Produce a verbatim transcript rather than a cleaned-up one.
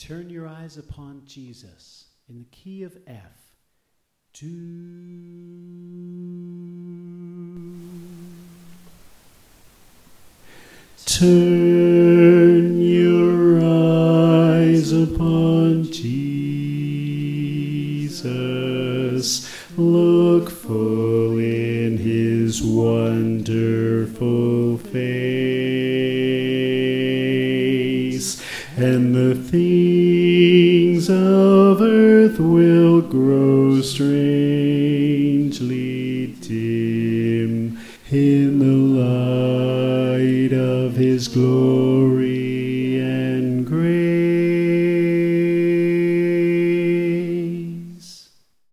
turn your eyes upon Jesus in the key of F. Do. Turn your eyes upon Jesus. Look full in his wonderful face, and the things of earth will grow strangely dim in the light of his glory.